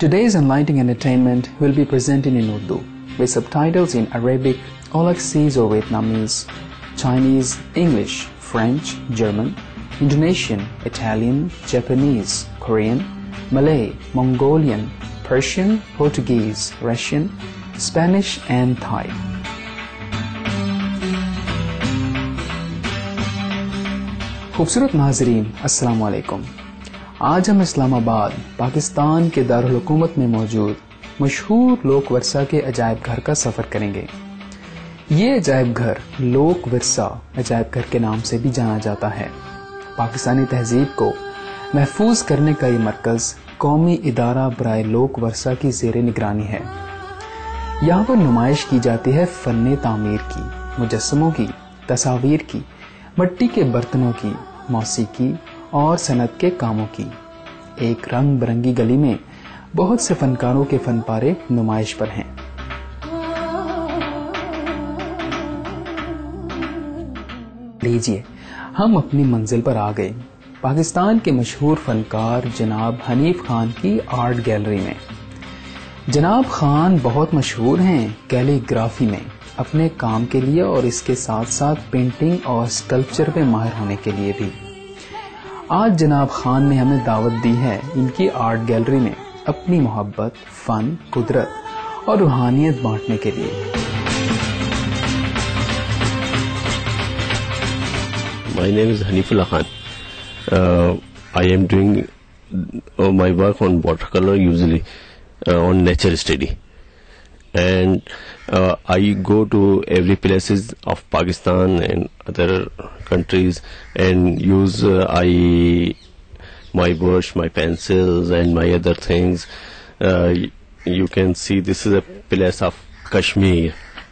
Today's enlightening entertainment will be presented in Urdu with subtitles in Arabic, Aulacese or Vietnamese, Chinese, English, French, German, Indonesian, Italian, Japanese, Korean, Malay, Mongolian, Persian, Portuguese, Russian, Spanish and Thai. خوبصورت ناظرین السلام علیکم. آج ہم اسلام آباد پاکستان کے دارالحکومت میں موجود مشہور لوک ورثہ کے عجائب گھر کا سفر کریں گے. یہ عجائب گھر لوک ورثہ عجائب گھر کے نام سے بھی جانا جاتا ہے. پاکستانی تہذیب کو محفوظ کرنے کا یہ مرکز قومی ادارہ برائے لوک ورثہ کی زیر نگرانی ہے. یہاں پر نمائش کی جاتی ہے فن تعمیر کی، مجسموں کی، تصاویر کی، مٹی کے برتنوں کی، موسیقی اور صنعت کے کاموں کی. ایک رنگ برنگی گلی میں بہت سے فنکاروں کے فن پارے نمائش پر ہیں. لیجیے ہم اپنی منزل پر آ گئے، پاکستان کے مشہور فنکار جناب حنیف خان کی آرٹ گیلری میں. جناب خان بہت مشہور ہیں کیلی گرافی میں اپنے کام کے لیے اور اس کے ساتھ ساتھ پینٹنگ اور اسکلپچر میں ماہر ہونے کے لیے بھی. آج جناب خان نے ہمیں دعوت دی ہے ان کی آرٹ گیلری میں اپنی محبت، فن، قدرت اور روحانیت بانٹنے کے لیے. My name is Hanifullah Khan. I am doing my work on watercolor usually on nature study. And I go to every places of Pakistan and other countries and use my brush, my pencils and my other things. You can see this is a place of Kashmir.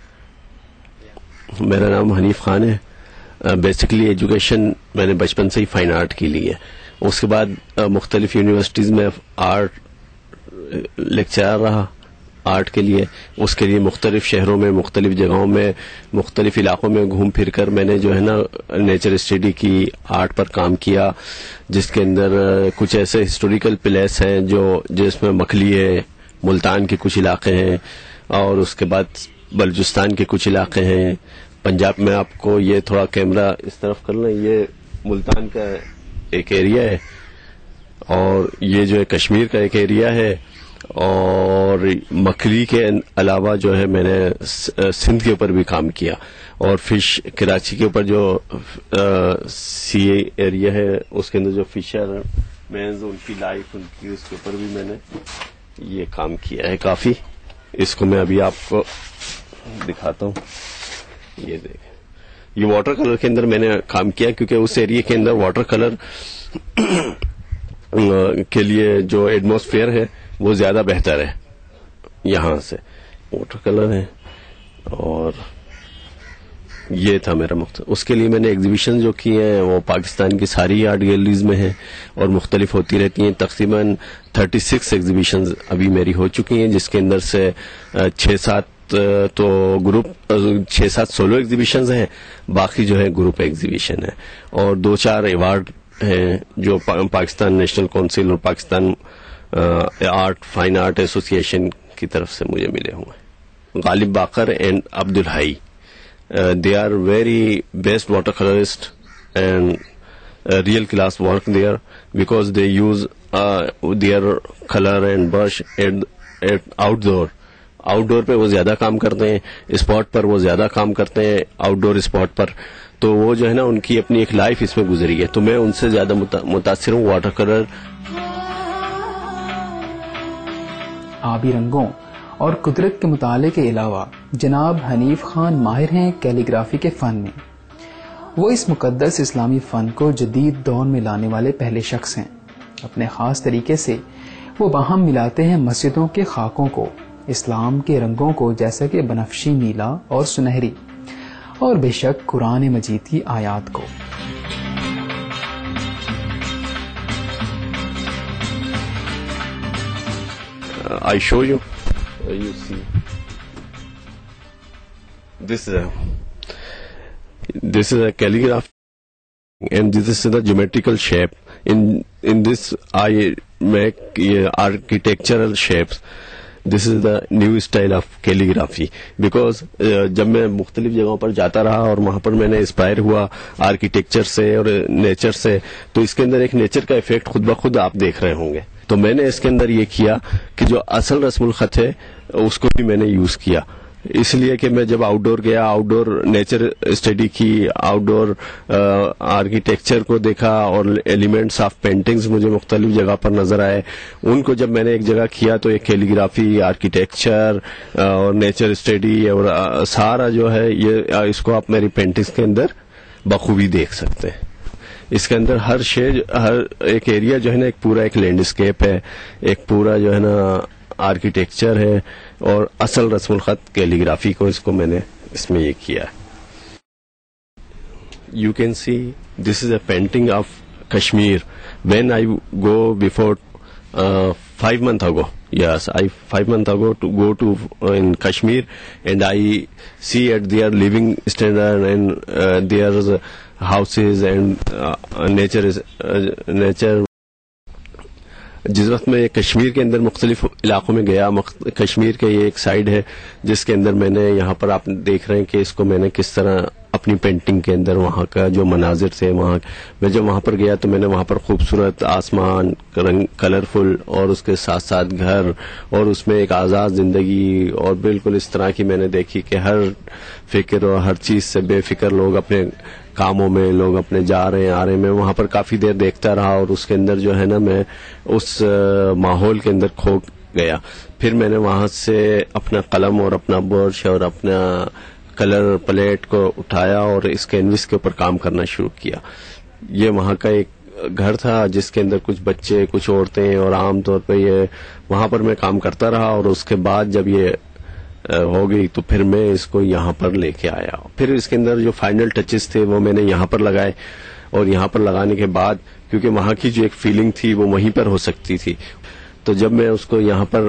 میرا نام حنیف خان ہے. Basically education میں نے بچپن سے ہی fine art کی لی ہے. اس کے بعد مختلف یونیورسٹیز میں آرٹ لیکچرر رہا آرٹ کے لیے. اس کے لیے مختلف شہروں میں، مختلف جگہوں میں، مختلف علاقوں میں گھوم پھر کر میں نے جو ہے نا نیچر اسٹڈی کی، آرٹ پر کام کیا، جس کے اندر کچھ ایسے ہسٹوریکل پلیس ہیں جس میں مکھلی ہے، ملتان کے کچھ علاقے ہیں، اور اس کے بعد بلوچستان کے کچھ علاقے ہیں. پنجاب میں آپ کو یہ تھوڑا کیمرہ اس طرف کر لیں، یہ ملتان کا ایک ایریا ہے، اور یہ جو ہے کشمیر کا ایک ایریا ہے. اور مکھلی کے علاوہ جو ہے میں نے سندھ کے اوپر بھی کام کیا، اور فش کراچی کے اوپر جو سی ایریا ہے اس کے اندر جو فشر مینز ان کی لائف، ان کی اس کے اوپر بھی میں نے یہ کام کیا ہے کافی. اس کو میں ابھی آپ کو دکھاتا ہوں. یہ دیکھیں، یہ واٹر کلر کے اندر میں نے کام کیا، کیونکہ اس ایریا کے اندر واٹر کلر کے لیے جو ایٹماسفیئر ہے وہ زیادہ بہتر ہے. یہاں سے واٹر کلر ہے، اور یہ تھا میرا مقصد. اس کے لیے میں نے ایگزیبیشن جو کی ہیں وہ پاکستان کی ساری آرٹ گیلریز میں ہیں اور مختلف ہوتی رہتی ہیں. تقریباً 36 ایگزیبیشنز ابھی میری ہو چکی ہیں، جس کے اندر سے 6-7 تو گروپ، 6-7 سولو ایگزیبیشنز ہیں، باقی جو ہے گروپ ایگزیبیشن ہے. اور 2-4 ایوارڈ ہیں جو پاکستان نیشنل کونسل اور Pakistan art fine art association کی طرف سے مجھے ملے ہوئے ہیں. غالب باقر اینڈ عبد الحی، they are very best watercolorist and real class work there, because they use their color and brush at outdoor پہ وہ زیادہ کام کرتے ہیں، اسپاٹ پر وہ زیادہ کام کرتے ہیں، آؤٹ ڈور اسپاٹ پر. تو وہ جو ہے نا ان کی اپنی ایک لائف اس میں گزری ہے، تو میں ان سے زیادہ متاثر ہوں. واٹر کلر، آبی رنگوں اور قدرت کے مطالعے کے علاوہ جناب حنیف خان ماہر ہیں کیلی گرافی کے فن میں. وہ اس مقدس اسلامی فن کو جدید دور میں لانے والے پہلے شخص ہیں. اپنے خاص طریقے سے وہ باہم ملاتے ہیں مسجدوں کے خاکوں کو، اسلام کے رنگوں کو جیسا کہ بنفشی، نیلا اور سنہری، اور بے شک قرآن مجید کی آیات کو. I show you. You see, this is a calligraph, and this is the geometrical shape. In this, I make architectural shapes. This is the new style of calligraphy. Because جب میں مختلف جگہوں پر جاتا رہا اور وہاں پر میں نے انسپائر ہوا آرکیٹیکچر سے اور نیچر سے, تو اس کے اندر ایک نیچر کا ایفیکٹ خود بخود آپ دیکھ رہے ہوں گے. تو میں نے اس کے اندر یہ کیا کہ جو اصل رسم الخط ہے اس کو بھی میں نے یوز کیا, اس لیے کہ میں جب آؤٹ ڈور گیا, آؤٹ ڈور نیچر اسٹڈی کی, آؤٹ ڈور آرکیٹیکچر کو دیکھا اور ایلیمنٹس آف پینٹنگز مجھے مختلف جگہ پر نظر آئے. ان کو جب میں نے ایک جگہ کیا تو ایک کیلیگرافی, آرکیٹیکچر اور نیچر اسٹڈی اور سارا جو ہے یہ اس کو آپ میری پینٹنگز کے اندر بخوبی دیکھ سکتے ہیں. اس کے اندر ہر شے, ہر ایک ایریا جو ہے نا ایک پورا ایک لینڈسکیپ ہے, ایک پورا جو ہے نا آرکیٹیکچر ہے, اور اصل رسم الخط کیلیگرافی کو اس کو میں نے اس میں یہ کیا. You can see this is a painting of Kashmir. When I go before 5 months ago, yes, 5 months ago to go to in Kashmir, and I see at their living standard and their houses and nature is nature. جس وقت میں کشمیر کے اندر مختلف علاقوں میں گیا, کشمیر کا یہ ایک سائڈ ہے جس کے اندر میں نے, یہاں پر آپ دیکھ رہے ہیں کہ اس کو میں نے کس طرح اپنی پینٹنگ کے اندر وہاں کا جو مناظر تھے, وہاں میں جب وہاں پر گیا تو میں نے وہاں پر خوبصورت آسمان, کلرفل, اور اس کے ساتھ ساتھ گھر, اور اس میں ایک آزاد زندگی, اور بالکل اس طرح کی میں نے دیکھی کہ ہر فکر اور ہر چیز سے بے فکر لوگ اپنے کاموں میں, لوگ اپنے جا رہے ہیں آ رہے ہیں. میں وہاں پر کافی دیر دیکھتا رہا اور اس کے اندر جو ہے نا میں اس ماحول کے اندر کھو گیا. پھر میں نے وہاں سے اپنا قلم اور اپنا برش اور اپنا کلر پلیٹ کو اٹھایا اور اس کینوس کے اوپر کام کرنا شروع کیا. یہ وہاں کا ایک گھر تھا جس کے اندر کچھ بچے, کچھ عورتیں, اور عام طور پہ یہ وہاں پر میں کام کرتا رہا, اور اس کے بعد جب یہ ہو گئی تو پھر میں اس کو یہاں پر لے کے آیا. پھر اس کے اندر جو فائنل ٹچز تھے وہ میں نے یہاں پر لگائے, اور یہاں پر لگانے کے بعد کیونکہ وہاں کی جو ایک فیلنگ تھی وہ وہیں پر ہو سکتی تھی, تو جب میں اس کو یہاں پر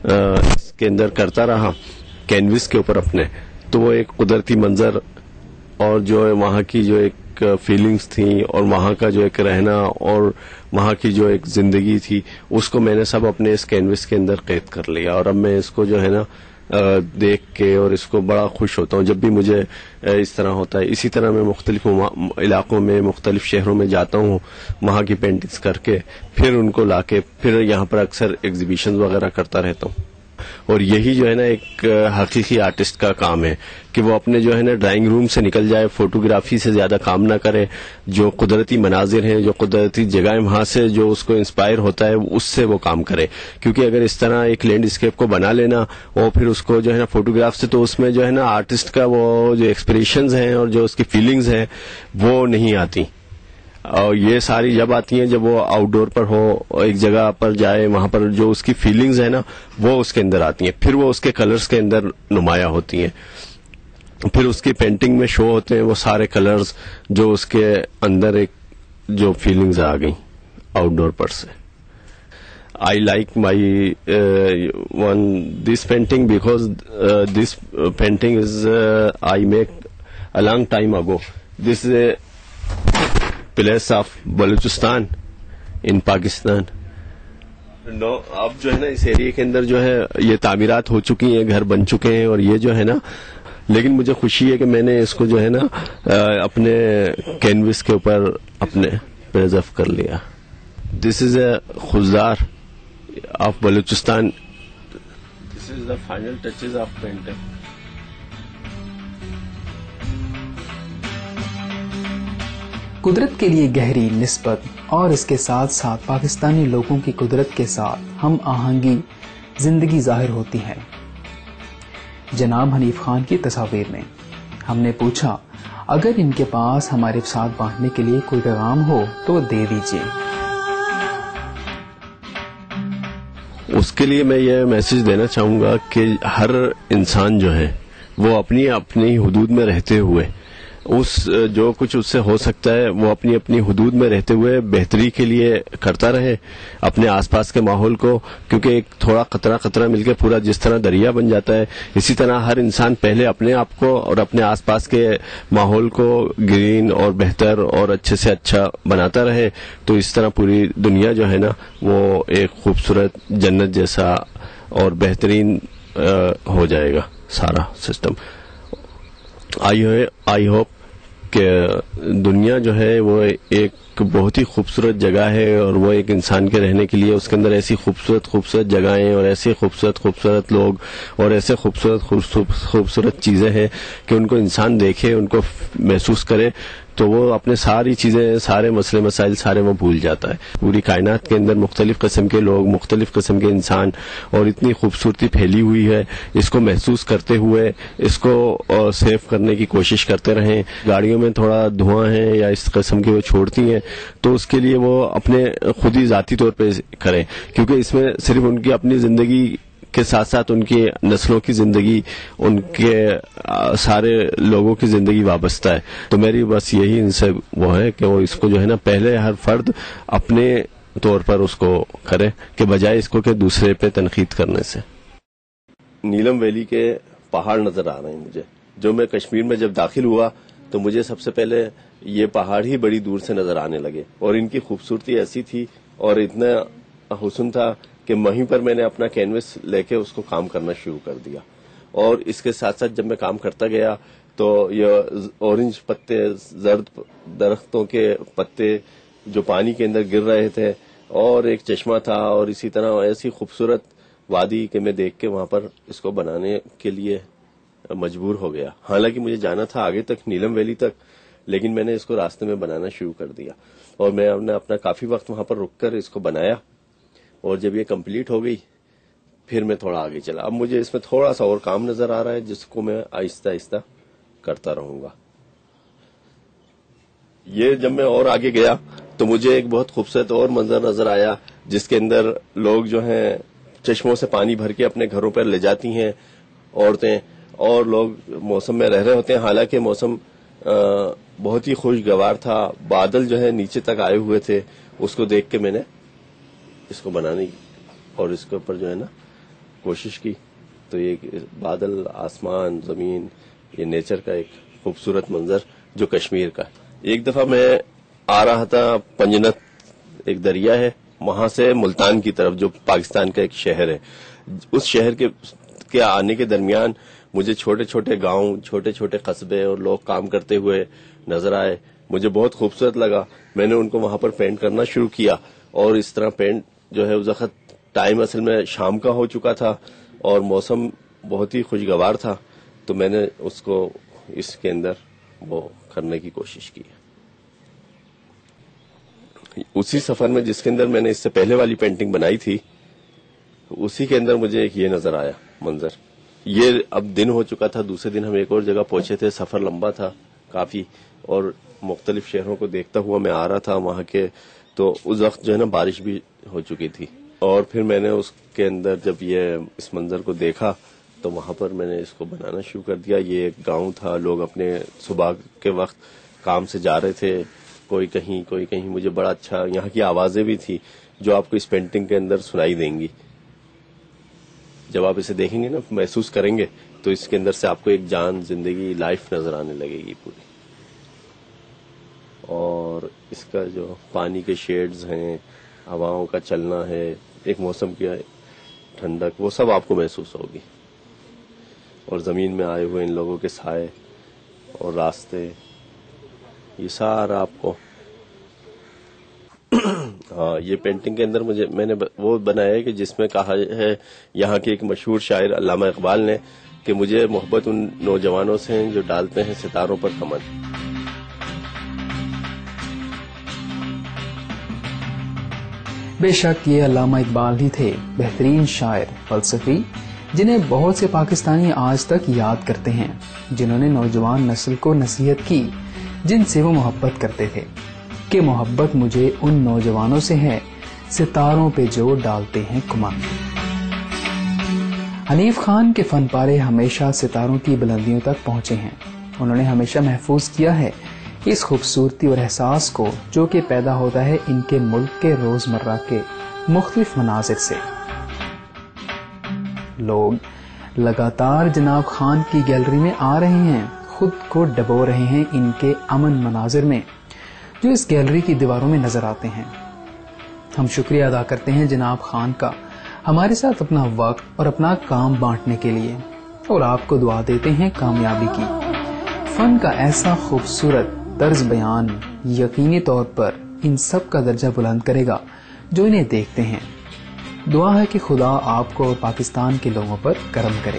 اس کے اندر کرتا رہا کینوس کے اوپر اپنے, تو وہ ایک قدرتی منظر اور جو وہاں کی جو ایک فیلنگز تھیں اور وہاں کا جو ایک رہنا اور وہاں کی جو ایک زندگی تھی, اس کو میں نے سب اپنے اس کینوس کے اندر قید کر لیا. اور اب میں اس کو جو ہے نا دیکھ کے اور اس کو بڑا خوش ہوتا ہوں جب بھی مجھے اس طرح ہوتا ہے. اسی طرح میں مختلف علاقوں میں, مختلف شہروں میں جاتا ہوں, وہاں کی پینٹنگز کر کے پھر ان کو لا کے پھر یہاں پر اکثر ایگزیبیشن وغیرہ کرتا رہتا ہوں. اور یہی جو ہے نا ایک حقیقی آرٹسٹ کا کام ہے کہ وہ اپنے جو ہے نا ڈرائنگ روم سے نکل جائے, فوٹوگرافی سے زیادہ کام نہ کرے, جو قدرتی مناظر ہیں, جو قدرتی جگہیں وہاں سے جو اس کو انسپائر ہوتا ہے اس سے وہ کام کرے. کیونکہ اگر اس طرح ایک لینڈ اسکیپ کو بنا لینا اور پھر اس کو جو ہے نا فوٹوگراف سے, تو اس میں جو ہے نا آرٹسٹ کا وہ جو ایکسپریشنز ہیں اور جو اس کی فیلنگز ہیں وہ نہیں آتی. اور یہ ساری جب آتی ہیں جب وہ آؤٹ ڈور پر ہو, ایک جگہ پر جائے, وہاں پر جو اس کی فیلنگز ہیں نا وہ اس کے اندر آتی ہیں, پھر وہ اس کے کلرز کے اندر نمایاں ہوتی ہیں, پھر اس کی پینٹنگ میں شو ہوتے ہیں وہ سارے کلرز جو اس کے اندر ایک جو فیلنگز آ گئیں آؤٹ ڈور پر سے. I like my this painting because this painting is I make a long time ago. This is a place of Balochistan ان پاکستان. اب جو ہے نا اس ایریے کے اندر جو ہے یہ تعمیرات ہو چکی ہیں, گھر بن چکے ہیں, اور یہ جو ہے نا, لیکن مجھے خوشی ہے کہ میں نے اس کو جو ہے نا اپنے کینوس کے اوپر اپنے پریزرو کر لیا. This is a Khuzdar of Balochistan. This is the final touches of painting. قدرت کے لیے گہری نسبت اور اس کے ساتھ ساتھ پاکستانی لوگوں کی قدرت کے ساتھ ہم آہنگی زندگی ظاہر ہوتی ہے. جناب حنیف خان کی تصاویر میں ہم نے پوچھا اگر ان کے پاس ہمارے ساتھ بانٹنے کے لیے کوئی پیغام ہو تو وہ دے دیجیے. اس کے لیے میں یہ میسج دینا چاہوں گا کہ ہر انسان جو ہے وہ اپنی اپنی حدود میں رہتے ہوئے جو کچھ اس سے ہو سکتا ہے وہ اپنی اپنی حدود میں رہتے ہوئے بہتری کے لیے کرتا رہے اپنے آس پاس کے ماحول کو، کیونکہ ایک تھوڑا قطرہ مل کے پورا جس طرح دریا بن جاتا ہے، اسی طرح ہر انسان پہلے اپنے آپ کو اور اپنے آس پاس کے ماحول کو گرین اور بہتر اور اچھے سے اچھا بناتا رہے، تو اس طرح پوری دنیا جو ہے نا وہ ایک خوبصورت جنت جیسا اور بہترین ہو جائے گا سارا سسٹم. آئی ہوپ کہ دنیا جو ہے وہ ایک بہت ہی خوبصورت جگہ ہے، اور وہ ایک انسان کے رہنے کے لیے اس کے اندر ایسی خوبصورت جگہیں اور ایسے خوبصورت لوگ اور ایسے خوبصورت چیزیں ہیں کہ ان کو انسان دیکھے، ان کو محسوس کرے تو وہ اپنے ساری چیزیں، سارے مسئلے مسائل سارے وہ بھول جاتا ہے. پوری کائنات کے اندر مختلف قسم کے لوگ، مختلف قسم کے انسان اور اتنی خوبصورتی پھیلی ہوئی ہے، اس کو محسوس کرتے ہوئے اس کو سیو کرنے کی کوشش کرتے رہیں. گاڑیوں میں تھوڑا دھواں ہے یا اس قسم کے وہ چھوڑتی ہیں تو اس کے لیے وہ اپنے خود ہی ذاتی طور پہ کریں، کیونکہ اس میں صرف ان کی اپنی زندگی کے ساتھ ساتھ ان کی نسلوں کی زندگی، ان کے سارے لوگوں کی زندگی وابستہ ہے. تو میری بس یہی ان سے وہ ہے کہ وہ اس کو جو ہے نا پہلے ہر فرد اپنے طور پر اس کو کرے کہ بجائے اس کو کہ دوسرے پہ تنقید کرنے سے. نیلم ویلی کے پہاڑ نظر آ رہے ہیں مجھے. جو میں کشمیر میں جب داخل ہوا تو مجھے سب سے پہلے یہ پہاڑ ہی بڑی دور سے نظر آنے لگے، اور ان کی خوبصورتی ایسی تھی اور اتنا حسن تھا کہ وہیں پر میں نے اپنا کینوس لے کے اس کو کام کرنا شروع کر دیا. اور اس کے ساتھ ساتھ جب میں کام کرتا گیا تو یہ اورنج پتے، زرد درختوں کے پتے جو پانی کے اندر گر رہے تھے، اور ایک چشمہ تھا، اور اسی طرح ایسی خوبصورت وادی کہ میں دیکھ کے وہاں پر اس کو بنانے کے لیے مجبور ہو گیا. حالانکہ مجھے جانا تھا آگے تک، نیلم ویلی تک، لیکن میں نے اس کو راستے میں بنانا شروع کر دیا، اور میں نے اپنا کافی وقت وہاں پر رک کر اس کو بنایا. اور جب یہ کمپلیٹ ہو گئی پھر میں تھوڑا آگے چلا. اب مجھے اس میں تھوڑا سا اور کام نظر آ رہا ہے جس کو میں آہستہ آہستہ کرتا رہوں گا. یہ جب میں اور آگے گیا تو مجھے ایک بہت خوبصورت اور منظر نظر آیا جس کے اندر لوگ جو ہیں چشموں سے پانی بھر کے اپنے گھروں پر لے جاتی ہیں عورتیں، اور لوگ موسم میں رہ رہے ہوتے ہیں. حالانکہ موسم بہت ہی خوشگوار تھا، بادل جو ہے نیچے تک آئے ہوئے تھے. اس کو دیکھ کے میں نے اس کو بنانے کی اور اس کے اوپر جو ہے نا کوشش کی. تو یہ بادل، آسمان، زمین، یہ نیچر کا ایک خوبصورت منظر جو کشمیر کا. ایک دفعہ میں آ رہا تھا پنجنت، ایک دریا ہے وہاں سے ملتان کی طرف جو پاکستان کا ایک شہر ہے. اس شہر کے آنے کے درمیان مجھے چھوٹے چھوٹے گاؤں، چھوٹے چھوٹے قصبے اور لوگ کام کرتے ہوئے نظر آئے. مجھے بہت خوبصورت لگا. میں نے ان کو وہاں پر پینٹ کرنا شروع کیا، اور اس طرح پینٹ جو ہے اس وقت ٹائم اصل میں شام کا ہو چکا تھا اور موسم بہت ہی خوشگوار تھا، تو میں نے اس کو اس کے اندر وہ کرنے کی کوشش کی. اسی سفر میں جس کے اندر میں نے اس سے پہلے والی پینٹنگ بنائی تھی، اسی کے اندر مجھے ایک یہ نظر آیا منظر. یہ اب دن ہو چکا تھا، دوسرے دن ہم ایک اور جگہ پہنچے تھے. سفر لمبا تھا کافی، اور مختلف شہروں کو دیکھتا ہوا میں آ رہا تھا وہاں کے. تو اس وقت جو ہے نا بارش بھی ہو چکی تھی، اور پھر میں نے اس کے اندر جب یہ اس منظر کو دیکھا تو وہاں پر میں نے اس کو بنانا شروع کر دیا. یہ ایک گاؤں تھا، لوگ اپنے صبح کے وقت کام سے جا رہے تھے، کوئی کہیں کوئی کہیں. مجھے بڑا اچھا یہاں کی آوازیں بھی تھی جو آپ کو اس پینٹنگ کے اندر سنائی دیں گی. جب آپ اسے دیکھیں گے نا، محسوس کریں گے، تو اس کے اندر سے آپ کو ایک جان، زندگی، لائف نظر آنے لگے گی پوری. اور اس کا جو پانی کے شیڈز ہیں، ہواؤں کا چلنا ہے، ایک موسم کی ٹھنڈک، وہ سب آپ کو محسوس ہوگی. اور زمین میں آئے ہوئے ان لوگوں کے سائے اور راستے، یہ سارا آپ کو. ہاں، یہ پینٹنگ کے اندر میں نے وہ بنایا ہے کہ جس میں کہا ہے یہاں کے ایک مشہور شاعر علامہ اقبال نے کہ مجھے محبت ان نوجوانوں سے ہیں جو ڈالتے ہیں ستاروں پر کمن. بے شک یہ علامہ اقبال ہی تھے، بہترین شاعر، فلسفی، جنہیں بہت سے پاکستانی آج تک یاد کرتے ہیں، جنہوں نے نوجوان نسل کو نصیحت کی جن سے وہ محبت کرتے تھے کہ محبت مجھے ان نوجوانوں سے ہے ستاروں پہ جو ڈالتے ہیں کمن. حنیف خان کے فن پارے ہمیشہ ستاروں کی بلندیوں تک پہنچے ہیں انہوں نے ہمیشہ محفوظ کیا ہے اس خوبصورتی اور احساس کو جو کہ پیدا ہوتا ہے ان کے ملک کے روزمرہ کے مختلف مناظر سے. لوگ لگاتار جناب خان کی گیلری میں آ رہے ہیں, خود کو ڈبو رہے ہیں ان کے امن مناظر میں جو اس گیلری کی دیواروں میں نظر آتے ہیں. ہم شکریہ ادا کرتے ہیں جناب خان کا ہمارے ساتھ اپنا وقت اور اپنا کام بانٹنے کے لیے, اور آپ کو دعا دیتے ہیں کامیابی کی. فن کا ایسا خوبصورت طرز بیان یقینی طور پر ان سب کا درجہ بلند کرے گا جو انہیں دیکھتے ہیں. دعا ہے کہ خدا آپ کو اور پاکستان کے لوگوں پر کرم کرے.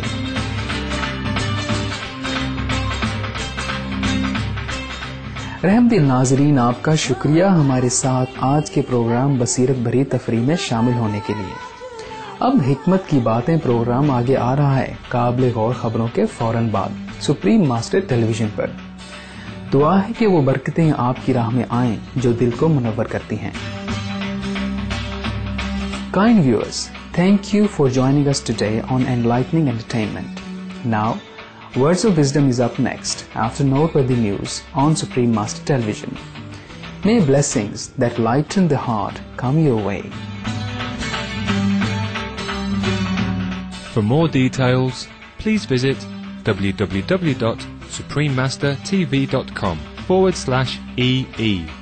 رحم دل ناظرین, آپ کا شکریہ ہمارے ساتھ آج کے پروگرام بصیرت بھری تفریح میں شامل ہونے کے لیے. اب حکمت کی باتیں پروگرام آگے آ رہا ہے قابل غور خبروں کے فوراً بعد سپریم ماسٹر ٹیلی ویژن پر. دعا ہے کہ وہ برکتیں آپ کی راہ میں آئیں جو دل کو منور کرتی ہیں. Kind viewers, thank you for joining us today on Enlightening Entertainment. Now, Words of Wisdom is up next after noteworthy news on Supreme Master Television. May blessings that lighten the heart come your way. For more details, please visit www.suprememastertv.com/EE.